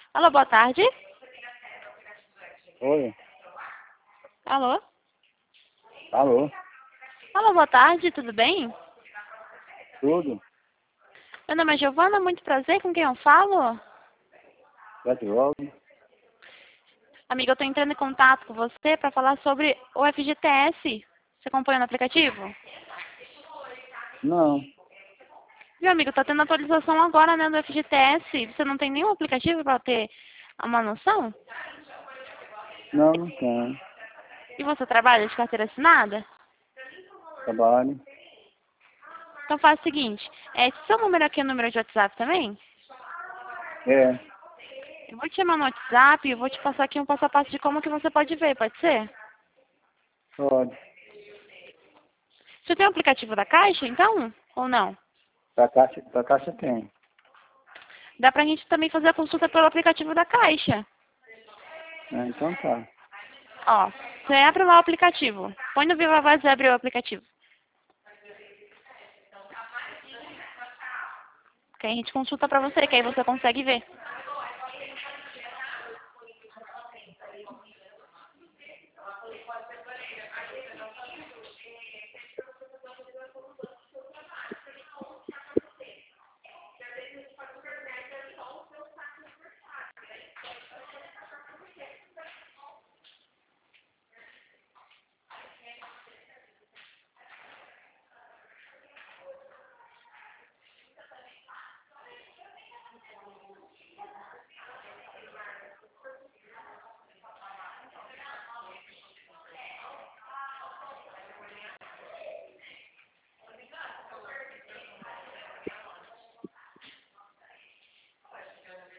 Alô, boa tarde. Oi, Alô? alô, Alô, boa tarde, tudo bem? tudo? Meu nome é Giovana, muito prazer, com quem eu falo? Petróleo? Amiga, eu tô entrando em contato com você para falar sobre o FGTS. Você acompanha no aplicativo? Não, Meu amigo, tá tendo atualização agora, né, do FGTS. Você não tem nenhum aplicativo para ter uma noção? não tem. E você trabalha de carteira assinada? Trabalho. Então faz o seguinte, seu número aqui é o número de WhatsApp também? É, Eu vou te chamar no WhatsApp e vou te passar aqui um passo a passo de como que você pode ver, pode ser? pode. Você tem o aplicativo da Caixa, então? Ou não? Pra caixa tem. Dá pra gente também fazer a consulta pelo aplicativo da Caixa. É, então tá. Ó, você abre lá o aplicativo. Põe no Viva Voz e abre o aplicativo. Que aí a gente consulta pra você, que aí você consegue ver.